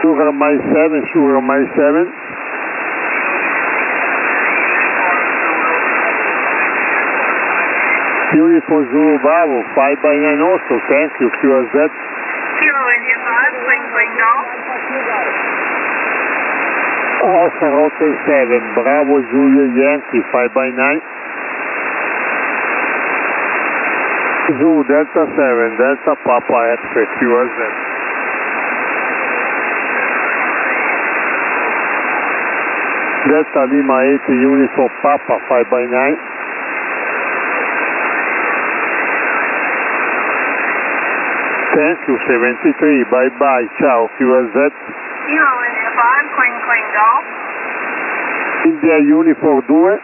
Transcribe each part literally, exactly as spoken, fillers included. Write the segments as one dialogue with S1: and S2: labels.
S1: Sugar Mike seven, Sugar Mike seven. Uniform Zulu Bravo, five by nine also, thank you, Q R Z.
S2: Kilo India five, Queen Queen Golf.
S1: Alpha Rotate seven, Bravo Julia Yankee, five by nine. Zulu Delta seven, Delta Papa X-ray, Q R Z. Delta Lima eight, Uniform Papa, five by nine. Thank you, seventy-three, bye-bye, ciao, Q R Z.
S2: Kilo India five, Queen Queen Golf.
S1: India Uniform two.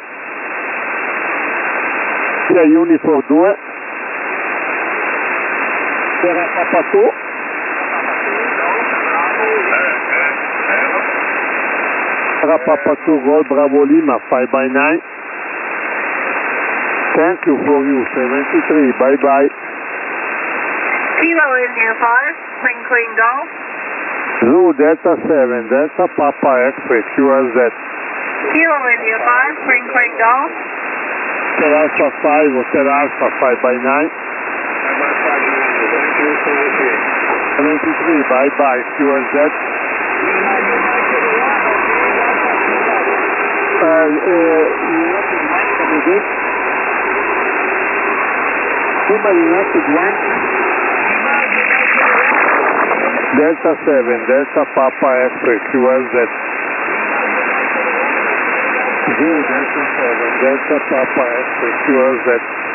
S1: India Uniform two. Sierra Papa two. Sierra Papa two, Gold Bravo Lima, five by nine. Thank you for you, seventy-three, bye-bye.
S2: Kilo India five, Queen Queen Golf.
S1: Zulu Delta seven, Delta Papa X-ray, Q R Z.
S2: Kilo India five, Queen Queen Golf.
S1: Hotel Alpha five, Hotel Alpha five by nine. seventy-three, bye-bye, Q R Z. Uh, uh, United one, can you do? Lima United one. Delta seven, Delta Papa X-ray, Q R Z. Zulu Delta seven, Delta Papa X-ray, Q R Z.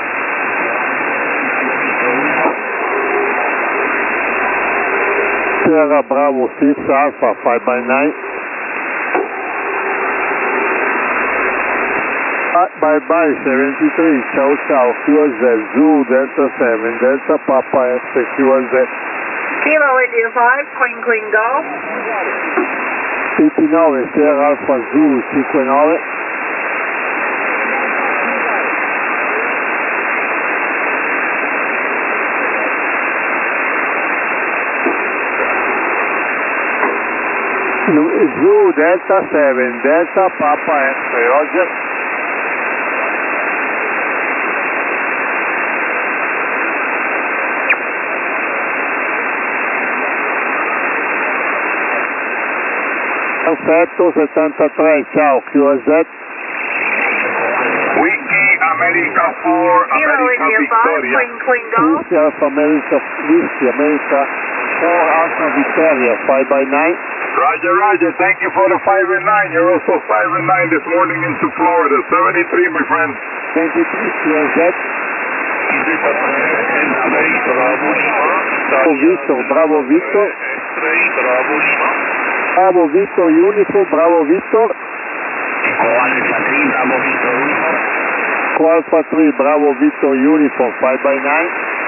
S1: Sierra Bravo six, Alpha five by nine. Bye-bye, seventy-three, ciao ciao, Q R Z, Zulu Delta seven, Delta Papa X-ray, Q R Z.
S2: Kilo India five, Queen Queen Golf.
S1: ventinove, Sierra Alpha Zulu cinquantanove. Zulu Delta seven, Delta Papa X-ray, Roger. Perfetto, settantatré, ciao, Q R Z.
S3: Whiskey America four,
S2: Kilo
S3: America
S2: India five,
S3: Victoria.
S2: Queen Queen Golf.
S1: Whiskey Alpha America, Whiskey America four, Alpha Victoria, five by nine.
S3: Roger, Roger, thank you for the five and nine. You're also five and nine this morning into Florida. seventy-three, my friend.
S1: twenty-three, Q R Z. Bravo Victor, Bravo Victor.
S3: Bravo Lima.
S1: Bravo Victor, Uniform, Bravo Victor.
S3: Alpha three, Bravo Victor Uniform.
S1: Alpha three, Bravo Victor, Uniform, five by nine.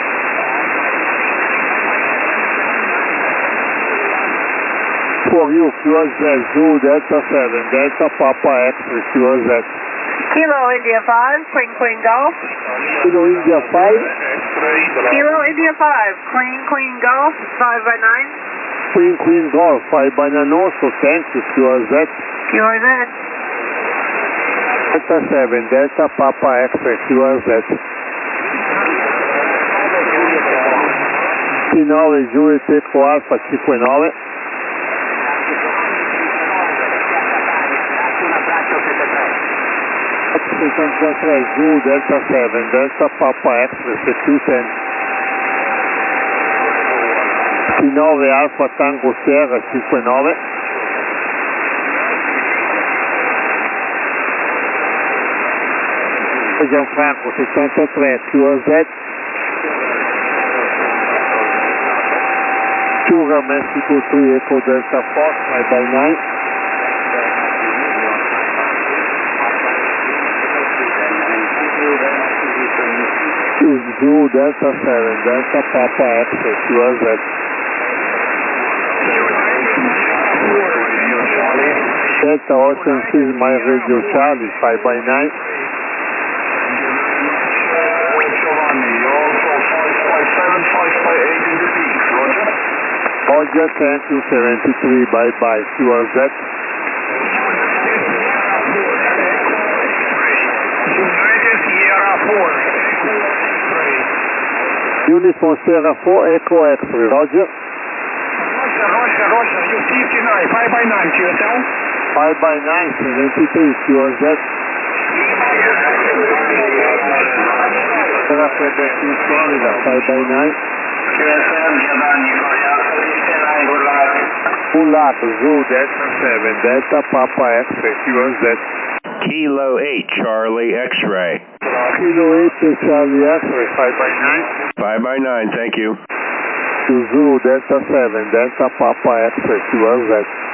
S1: For you, Q R Z, Zulu Delta seven, Delta Papa X-ray, Q R Z.
S2: Kilo India five, Queen Queen Golf.
S1: Kilo India five.
S2: Kilo India five, Queen Queen Golf, five by nine.
S1: Queen Queen Golf, five by nine also, thank you, Q R Z.
S2: Q R Z.
S1: Delta seven, Delta Papa X-ray, Q R Z. T nove, Juliet Eco Alpha cinquantanove. settantatré, Zulu Delta seven, Delta Papa X-ray, C Q dieci. T nove, Alpha Tango Sierra cinquantanove. Gianfranco settantatré, Q R Z. Sugar Mexico three, Echo Delta four, five by nine. Zulu Delta seven, Delta Papa X-ray, Q R Z. Delta Ocean six, my radio Charlie, five by nine. Roger, ten two seventy-three, bye-bye, Q R Z.
S3: United Sierra four, Echo X-ray.
S1: Uniform Sierra four, Echo X-ray, Roger.
S3: Roger, Roger, Roger, you fifty-nine, five by nine, Q S L.
S1: five by nine, seventy-three, Q R Z. Sierra Quebec in Florida, five by nine.
S3: Q S L, Japan, Nicoya, fifty-nine, good luck.
S1: Good luck, Zoo, Delta seven, Delta Papa X-ray, Q R Z.
S4: Kilo eight, Charlie X-ray.
S1: Kilo eight, Charlie X-ray, five by nine.
S4: five by nine, thank you.
S1: Zoo, Delta seven, Delta Papa X-ray, Q R Z.